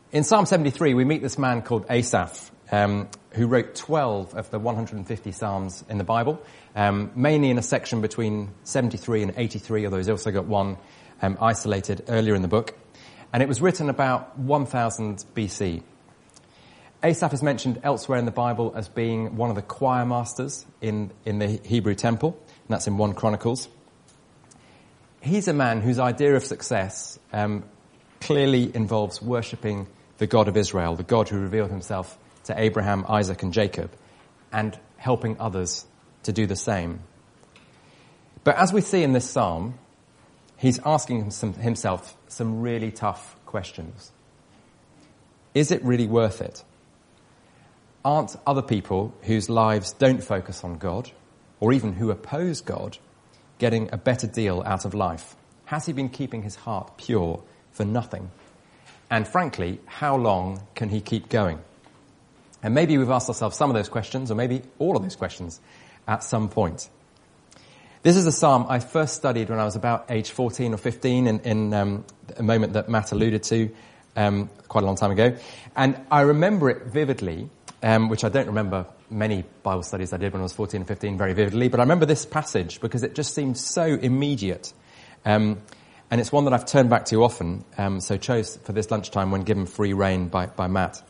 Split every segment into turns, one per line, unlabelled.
In Psalm 73, we meet this man called Asaph, who wrote 12 of the 150 psalms in the Bible, mainly in a section between 73 and 83, although he's also got one isolated earlier in the book. And it was written about 1000 BC. Asaph is mentioned elsewhere in the Bible as being one of the choir masters in the Hebrew temple, and that's in 1 Chronicles. He's a man whose idea of success clearly involves worshipping the God of Israel, the God who revealed himself to Abraham, Isaac, and Jacob, and helping others to do the same. But as we see in this psalm, he's asking himself some really tough questions. Is it really worth it? Aren't other people whose lives don't focus on God, or even who oppose God, getting a better deal out of life? Has he been keeping his heart pure for nothing? And frankly, how long can he keep going? And maybe we've asked ourselves some of those questions, or maybe all of those questions, at some point. This is a psalm I first studied when I was about age 14 or 15 in a moment that Matt alluded to quite a long time ago. And I remember it vividly, which I don't remember many Bible studies I did when I was 14 and 15 very vividly, but I remember this passage because it just seemed so immediate. And it's one that I've turned back to often, so chose for this lunchtime when given free rein by Matt.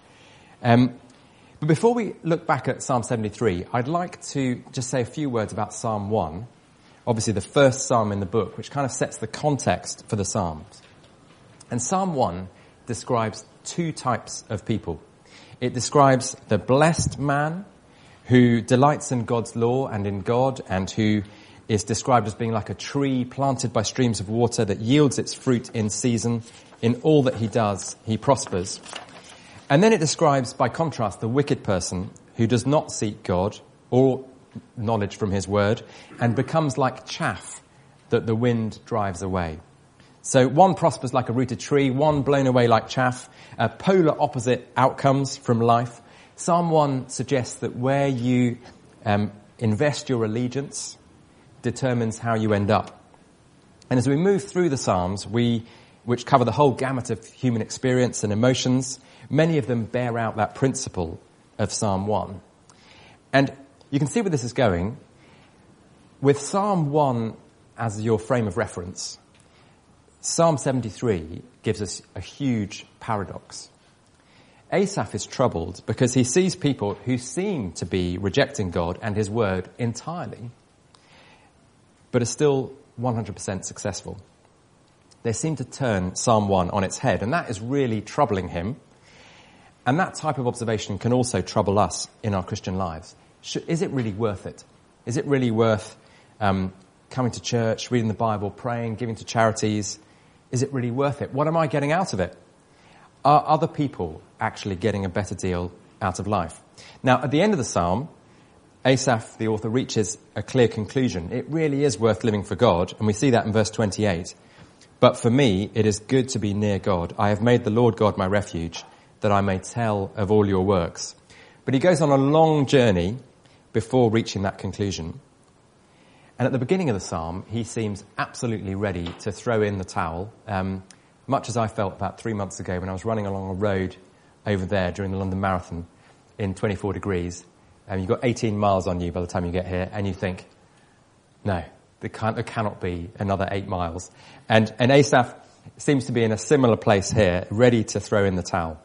But before we look back at Psalm 73, I'd like to just say a few words about Psalm 1, obviously the first psalm in the book, which kind of sets the context for the Psalms. And Psalm 1 describes two types of people. It describes the blessed man who delights in God's law and in God, and who is described as being like a tree planted by streams of water that yields its fruit in season. In all that he does, he prospers. And then it describes, by contrast, the wicked person who does not seek God or knowledge from his word and becomes like chaff that the wind drives away. So one prospers like a rooted tree, one blown away like chaff, polar opposite outcomes from life. Psalm 1 suggests that where you invest your allegiance determines how you end up. And as we move through the Psalms, which cover the whole gamut of human experience and emotions, many of them bear out that principle of Psalm 1. And you can see where this is going. With Psalm 1 as your frame of reference, Psalm 73 gives us a huge paradox. Asaph is troubled because he sees people who seem to be rejecting God and his word entirely, but are still 100% successful. They seem to turn Psalm 1 on its head, and that is really troubling him. And that type of observation can also trouble us in our Christian lives. Is it really worth it? Is it really worth coming to church, reading the Bible, praying, giving to charities? Is it really worth it? What am I getting out of it? Are other people actually getting a better deal out of life? Now, at the end of the psalm, Asaph, the author, reaches a clear conclusion. It really is worth living for God, and we see that in verse 28. But for me, it is good to be near God. I have made the Lord God my refuge, that I may tell of all your works. But he goes on a long journey before reaching that conclusion. And at the beginning of the psalm, he seems absolutely ready to throw in the towel, much as I felt about 3 months ago when I was running along a road over there during the London Marathon in 24 degrees. You've got 18 miles on you by the time you get here, and you think, no, there cannot be another 8 miles. And Asaph seems to be in a similar place here, ready to throw in the towel.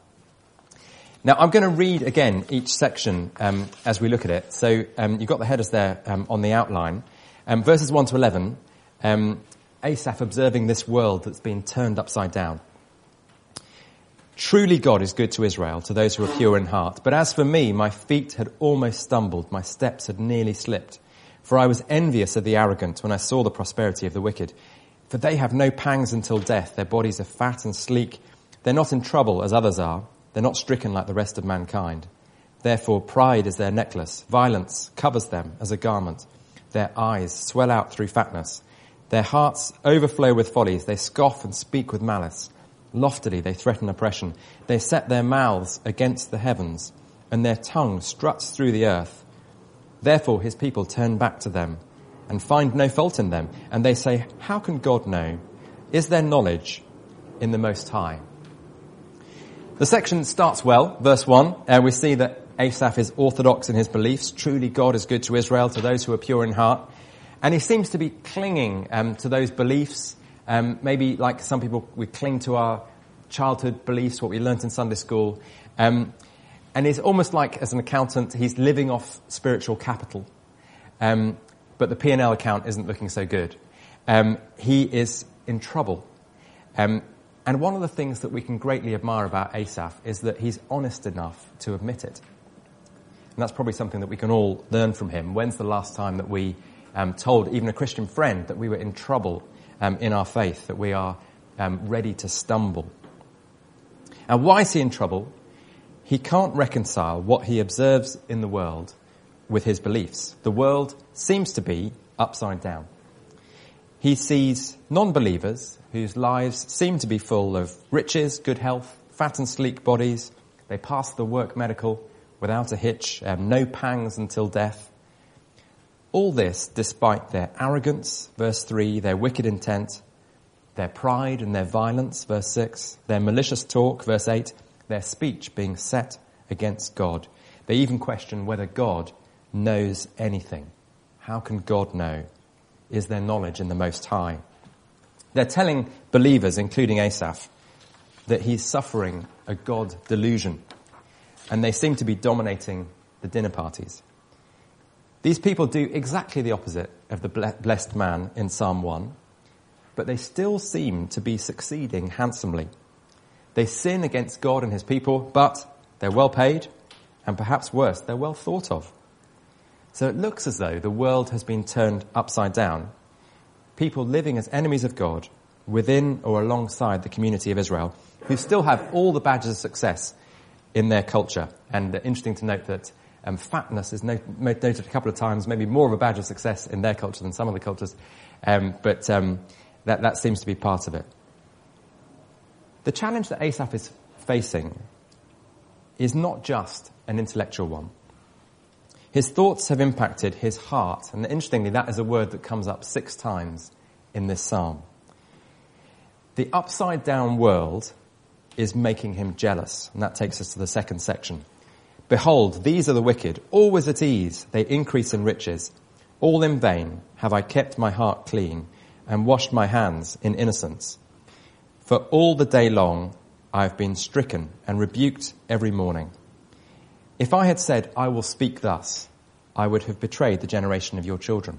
Now, I'm going to read again each section as we look at it. So you've got the headers there on the outline. Verses 1 to 11, Asaph observing this world that's been turned upside down. Truly God is good to Israel, to those who are pure in heart. But as for me, my feet had almost stumbled, my steps had nearly slipped. For I was envious of the arrogant when I saw the prosperity of the wicked. For they have no pangs until death, their bodies are fat and sleek. They're not in trouble as others are, they're not stricken like the rest of mankind. Therefore pride is their necklace, violence covers them as a garment. Their eyes swell out through fatness. Their hearts overflow with follies, they scoff and speak with malice. Loftily they threaten oppression. They set their mouths against the heavens, and their tongue struts through the earth. Therefore his people turn back to them, and find no fault in them. And they say, how can God know? Is there knowledge in the Most High? The section starts well, verse 1, and we see that Asaph is orthodox in his beliefs. Truly God is good to Israel, to those who are pure in heart. And he seems to be clinging to those beliefs. Maybe like some people, we cling to our childhood beliefs, what we learnt in Sunday school. And it's almost like, as an accountant, he's living off spiritual capital. But the P&L account isn't looking so good. He is in trouble. And one of the things that we can greatly admire about Asaph is that he's honest enough to admit it. And that's probably something that we can all learn from him. When's the last time that we told even a Christian friend that we were in trouble in our faith, that we are ready to stumble? And why is he in trouble? He can't reconcile what he observes in the world with his beliefs. The world seems to be upside down. He sees non-believers whose lives seem to be full of riches, good health, fat and sleek bodies. They pass the work medical without a hitch, no pangs until death. All this despite their arrogance, verse 3, their wicked intent, their pride and their violence, verse 6, their malicious talk, verse 8, their speech being set against God. They even question whether God knows anything. How can God know? Is there knowledge in the Most High? They're telling believers, including Asaph, that he's suffering a God delusion, and they seem to be dominating the dinner parties. These people do exactly the opposite of the blessed man in Psalm 1, but they still seem to be succeeding handsomely. They sin against God and his people, but they're well paid, and perhaps worse, they're well thought of. So it looks as though the world has been turned upside down. People living as enemies of God within or alongside the community of Israel, who still have all the badges of success in their culture. And interesting to note that fatness is noted a couple of times, maybe more of a badge of success in their culture than some other cultures, but that seems to be part of it. The challenge that Asaph is facing is not just an intellectual one. His thoughts have impacted his heart, and interestingly, that is a word that comes up 6 times in this psalm. The upside-down world is making him jealous, and that takes us to the second section. Behold, these are the wicked, always at ease, they increase in riches. All in vain have I kept my heart clean and washed my hands in innocence. For all the day long I have been stricken and rebuked every morning. If I had said, I will speak thus, I would have betrayed the generation of your children.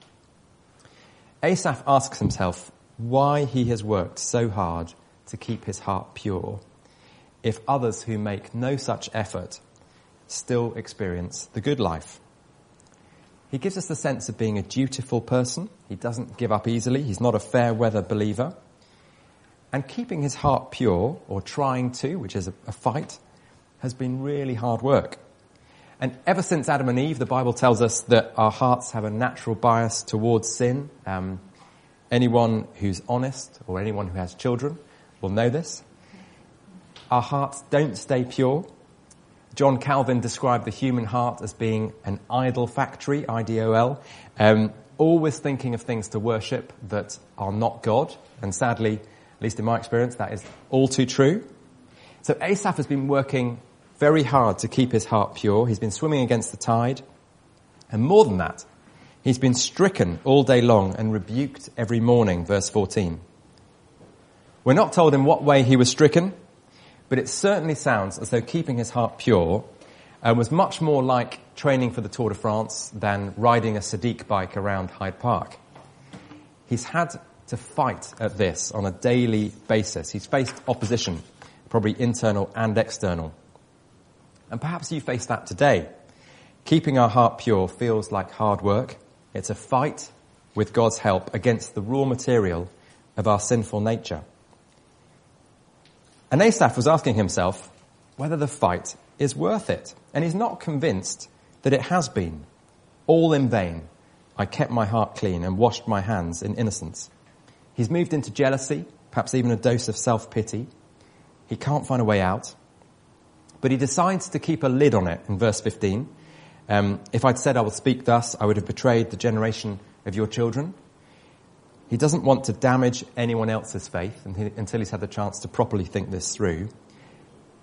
Asaph asks himself why he has worked so hard to keep his heart pure, if others who make no such effort still experience the good life. He gives us the sense of being a dutiful person. He doesn't give up easily. He's not a fair weather believer. And keeping his heart pure, or trying to, which is a fight, has been really hard work. And ever since Adam and Eve, the Bible tells us that our hearts have a natural bias towards sin. Anyone who's honest, or anyone who has children, will know this. Our hearts don't stay pure. John Calvin described the human heart as being an idol factory, I-D-O-L, always thinking of things to worship that are not God. And sadly, at least in my experience, that is all too true. So Asaph has been working very hard to keep his heart pure. He's been swimming against the tide. And more than that, he's been stricken all day long and rebuked every morning, verse 14. We're not told in what way he was stricken, but it certainly sounds as though keeping his heart pure was much more like training for the Tour de France than riding a Sadiq bike around Hyde Park. He's had to fight at this on a daily basis. He's faced opposition, probably internal and external. And perhaps you face that today. Keeping our heart pure feels like hard work. It's a fight with God's help against the raw material of our sinful nature. And Asaph was asking himself whether the fight is worth it. And he's not convinced that it has been. All in vain, I kept my heart clean and washed my hands in innocence. He's moved into jealousy, perhaps even a dose of self-pity. He can't find a way out. But he decides to keep a lid on it in verse 15. If I'd said I will speak thus, I would have betrayed the generation of your children. He doesn't want to damage anyone else's faith until he's had the chance to properly think this through.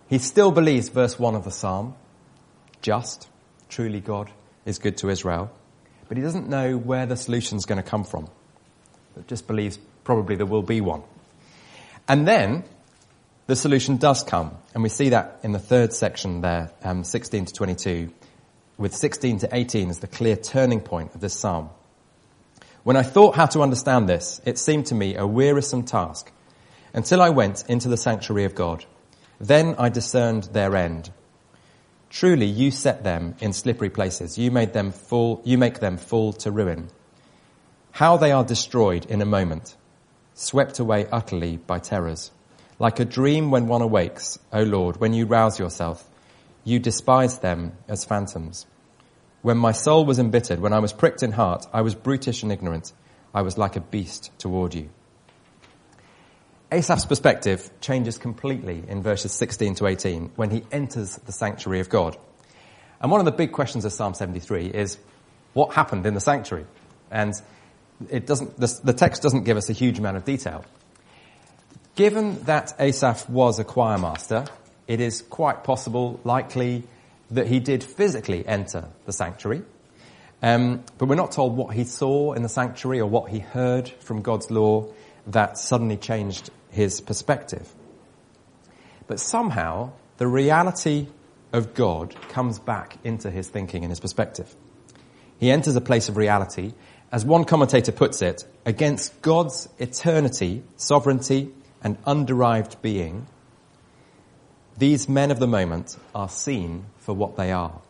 He still believes verse 1 of the psalm, just, truly God is good to Israel. But he doesn't know where the solution's going to come from. He just believes probably there will be one. And then the solution does come. And we see that in the third section there, 16 to 22, with 16 to 18 as the clear turning point of this psalm. When I thought how to understand this, it seemed to me a wearisome task until I went into the sanctuary of God. Then I discerned their end. Truly, you set them in slippery places. You make them fall to ruin. How they are destroyed in a moment, swept away utterly by terrors. Like a dream when one awakes, O Lord, when you rouse yourself, you despise them as phantoms. When my soul was embittered, when I was pricked in heart, I was brutish and ignorant. I was like a beast toward you. Asaph's perspective changes completely in verses 16 to 18 when he enters the sanctuary of God. And one of the big questions of Psalm 73 is, what happened in the sanctuary? And the text doesn't give us a huge amount of detail. Given that Asaph was a choir master, it is quite possible, likely, that he did physically enter the sanctuary. But we're not told what he saw in the sanctuary or what he heard from God's law that suddenly changed his perspective. But somehow, the reality of God comes back into his thinking and his perspective. He enters a place of reality, as one commentator puts it, against God's eternity, sovereignty, and underived being. These men of the moment are seen for what they are.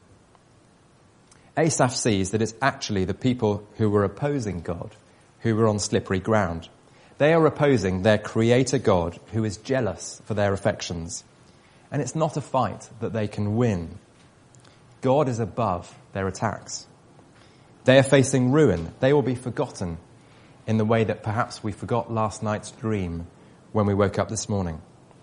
Asaph sees that it's actually the people who were opposing God who were on slippery ground. They are opposing their creator God who is jealous for their affections. And it's not a fight that they can win. God is above their attacks. They are facing ruin. They will be forgotten in the way that perhaps we forgot last night's dream when we woke up this morning.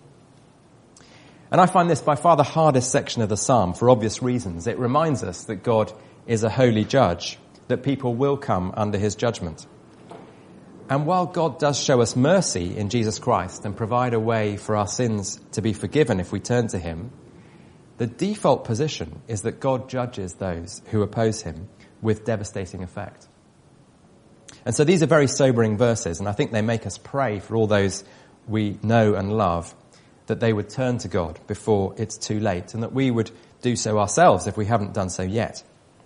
And I find this by far the hardest section of the psalm for obvious reasons. It reminds us that God is a holy judge, that people will come under his judgment. And while God does show us mercy in Jesus Christ and provide a way for our sins to be forgiven if we turn to him, the default position is that God judges those who oppose him with devastating effect. And so these are very sobering verses, and I think they make us pray for all those we know and love, that they would turn to God before it's too late, and that we would do so ourselves if we haven't done so yet.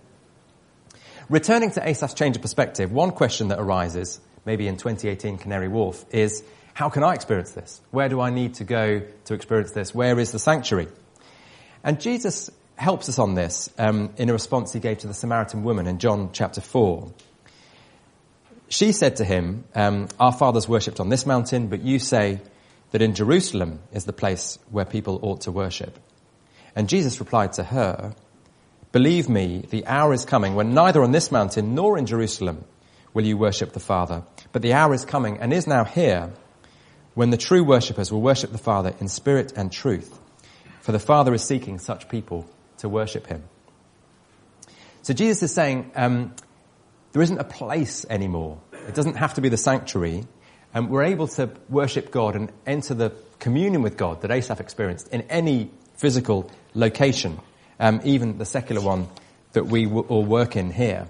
Returning to Asaph's change of perspective, one question that arises, maybe in 2018 Canary Wharf, is how can I experience this? Where do I need to go to experience this? Where is the sanctuary? And Jesus helps us on this in a response he gave to the Samaritan woman in John chapter 4. She said to him, our fathers worshipped on this mountain, but you say that in Jerusalem is the place where people ought to worship. And Jesus replied to her, believe me, the hour is coming when neither on this mountain nor in Jerusalem will you worship the Father. But the hour is coming and is now here when the true worshippers will worship the Father in spirit and truth. For the Father is seeking such people to worship him. So Jesus is saying there isn't a place anymore. It doesn't have to be the sanctuary. And we're able to worship God and enter the communion with God that Asaph experienced in any physical location, even the secular one that we all work in here.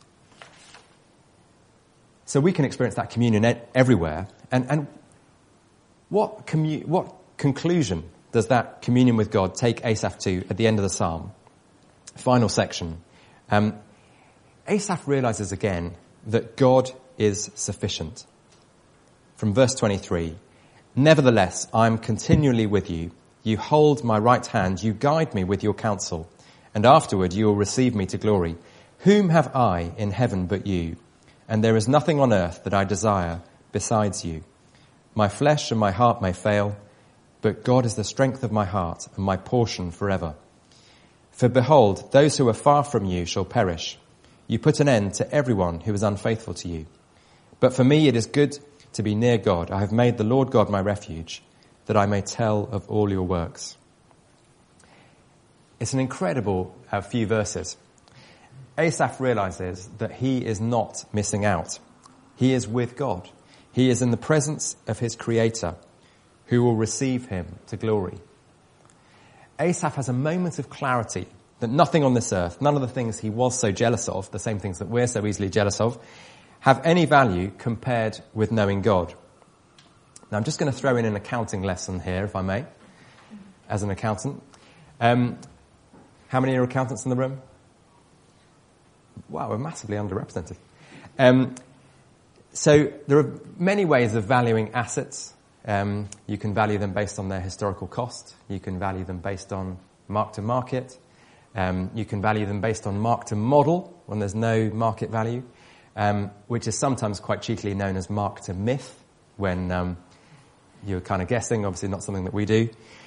So we can experience that communion everywhere. And what conclusion does that communion with God take Asaph to at the end of the psalm? Final section. Asaph realizes again that God is sufficient. From verse 23, nevertheless, I am continually with you. You hold my right hand. You guide me with your counsel. And afterward you will receive me to glory. Whom have I in heaven but you? And there is nothing on earth that I desire besides you. My flesh and my heart may fail, but God is the strength of my heart and my portion forever. For behold, those who are far from you shall perish. You put an end to everyone who is unfaithful to you. But for me it is good to be near God. I have made the Lord God my refuge, that I may tell of all your works. It's an incredible few verses. Asaph realizes that he is not missing out. He is with God. He is in the presence of his Creator, who will receive him to glory. Asaph has a moment of clarity that nothing on this earth, none of the things he was so jealous of, the same things that we're so easily jealous of, have any value compared with knowing God. Now, I'm just going to throw in an accounting lesson here, if I may, as an accountant. How many are accountants in the room? Wow, we're massively underrepresented. So there are many ways of valuing assets. You can value them based on their historical cost. You can value them based on mark-to-market. You can value them based on mark-to-model when there's no market value, which is sometimes quite cheekily known as mark-to-myth when you're kind of guessing, obviously not something that we do.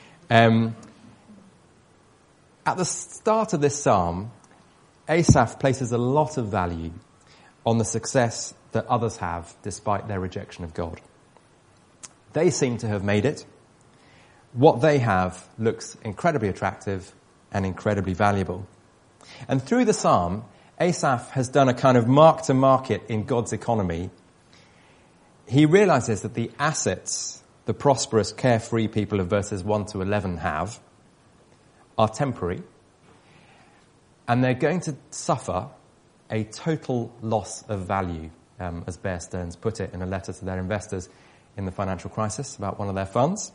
At the start of this psalm, Asaph places a lot of value on the success that others have despite their rejection of God. They seem to have made it. What they have looks incredibly attractive and incredibly valuable. And through the psalm, Asaph has done a kind of mark-to-market in God's economy. He realizes that the assets the prosperous, carefree people of verses 1 to 11 have are temporary, and they're going to suffer a total loss of value, as Bear Stearns put it in a letter to their investors in the financial crisis about one of their funds.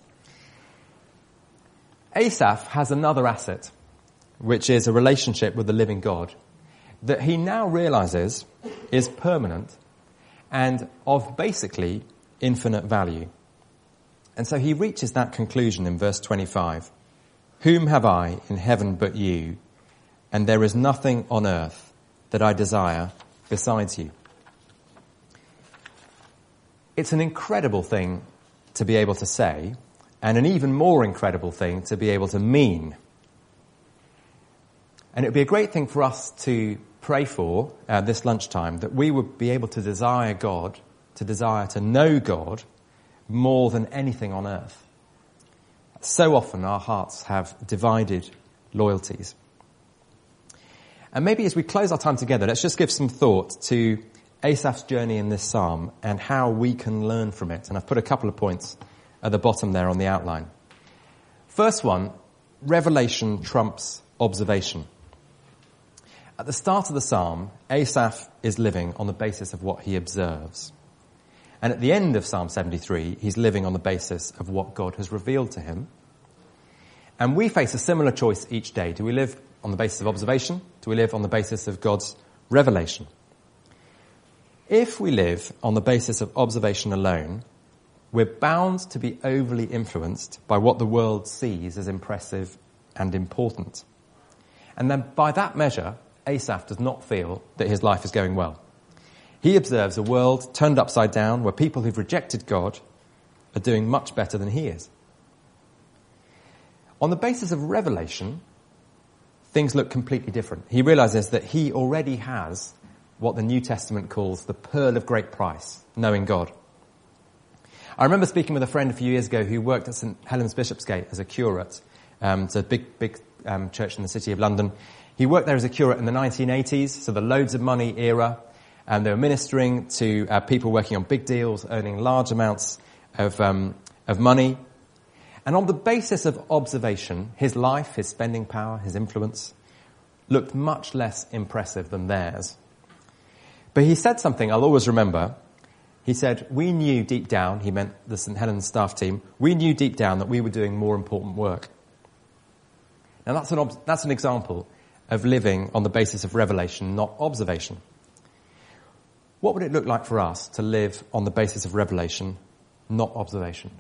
Asaph has another asset, which is a relationship with the living God, that he now realizes is permanent and of basically infinite value. And so he reaches that conclusion in verse 25. Whom have I in heaven but you, and there is nothing on earth that I desire besides you. It's an incredible thing to be able to say, and an even more incredible thing to be able to mean. And it would be a great thing for us to pray for this lunchtime, that we would be able to desire God, to desire to know God more than anything on earth. So often our hearts have divided loyalties. And maybe as we close our time together, let's just give some thought to Asaph's journey in this psalm and how we can learn from it. And I've put a couple of points at the bottom there on the outline. First one, revelation trumps observation. At the start of the psalm, Asaph is living on the basis of what he observes. And at the end of Psalm 73, he's living on the basis of what God has revealed to him. And we face a similar choice each day. Do we live on the basis of observation? Do we live on the basis of God's revelation? If we live on the basis of observation alone, we're bound to be overly influenced by what the world sees as impressive and important. And then by that measure, Asaph does not feel that his life is going well. He observes a world turned upside down where people who've rejected God are doing much better than he is. On the basis of revelation, things look completely different. He realizes that he already has what the New Testament calls the pearl of great price, knowing God. I remember speaking with a friend a few years ago who worked at St. Helens Bishopsgate as a curate. It's a big church in the city of London. He worked there as a curate in the 1980s, so the loads of money era. And they were ministering to people working on big deals, earning large amounts of money. And on the basis of observation, his life, his spending power, his influence looked much less impressive than theirs. But he said something I'll always remember. He said, we knew deep down, he meant the St. Helens staff team, we knew deep down that we were doing more important work. Now that's an example of living on the basis of revelation, not observation. What would it look like for us to live on the basis of revelation, not observation?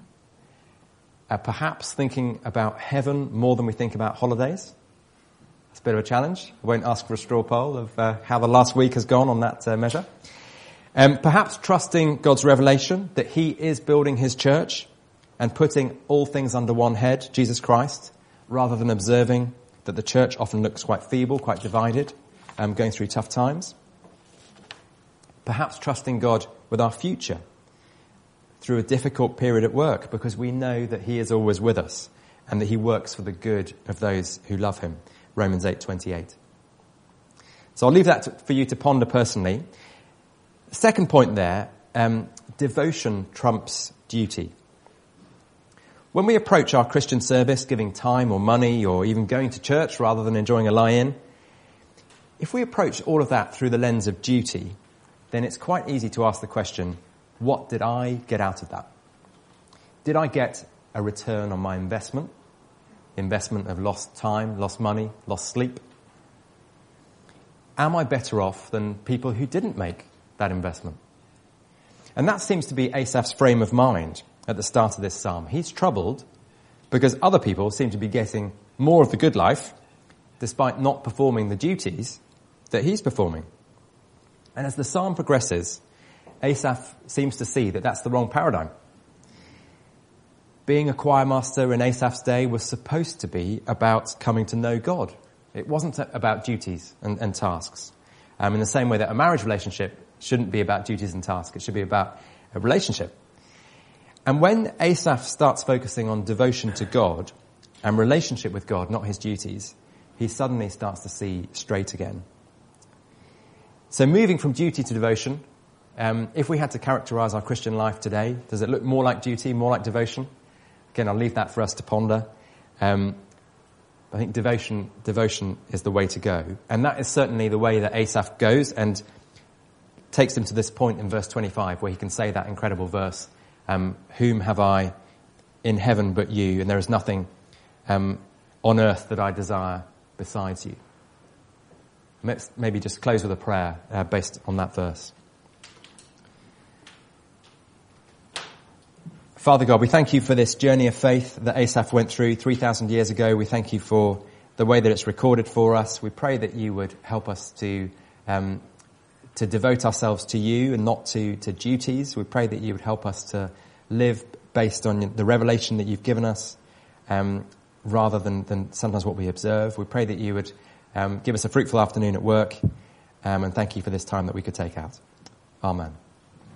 Perhaps thinking about heaven more than we think about holidays. It's a bit of a challenge. I won't ask for a straw poll of how the last week has gone on that measure. Perhaps trusting God's revelation that he is building his church and putting all things under one head, Jesus Christ, rather than observing that the church often looks quite feeble, quite divided, going through tough times. Perhaps trusting God with our future through a difficult period at work because we know that he is always with us and that he works for the good of those who love him. Romans 8:28. So I'll leave that for you to ponder personally. Second point there, devotion trumps duty. When we approach our Christian service, giving time or money or even going to church rather than enjoying a lie-in, if we approach all of that through the lens of duty, then it's quite easy to ask the question, what did I get out of that? Did I get a return on my investment of lost time, lost money, lost sleep? Am I better off than people who didn't make that investment? And that seems to be Asaph's frame of mind at the start of this psalm. He's troubled because other people seem to be getting more of the good life despite not performing the duties that he's performing. And as the psalm progresses, Asaph seems to see that that's the wrong paradigm. Being a choir master in Asaph's day was supposed to be about coming to know God. It wasn't about duties and tasks. In the same way that a marriage relationship shouldn't be about duties and tasks. It should be about a relationship. And when Asaph starts focusing on devotion to God and relationship with God, not his duties, he suddenly starts to see straight again. So moving from duty to devotion, if we had to characterize our Christian life today, does it look more like duty, more like devotion? Again, I'll leave that for us to ponder. I think devotion is the way to go. And that is certainly the way that Asaph goes and takes him to this point in verse 25 where he can say that incredible verse, whom have I in heaven but you, and there is nothing on earth that I desire besides you. Let's maybe just close with a prayer based on that verse. Father God, we thank you for this journey of faith that Asaph went through 3,000 years ago. We thank you for the way that it's recorded for us. We pray that you would help us to devote ourselves to you and not to duties. We pray that you would help us to live based on the revelation that you've given us, rather than sometimes what we observe. We pray that you would give us a fruitful afternoon at work, and thank you for this time that we could take out. Amen.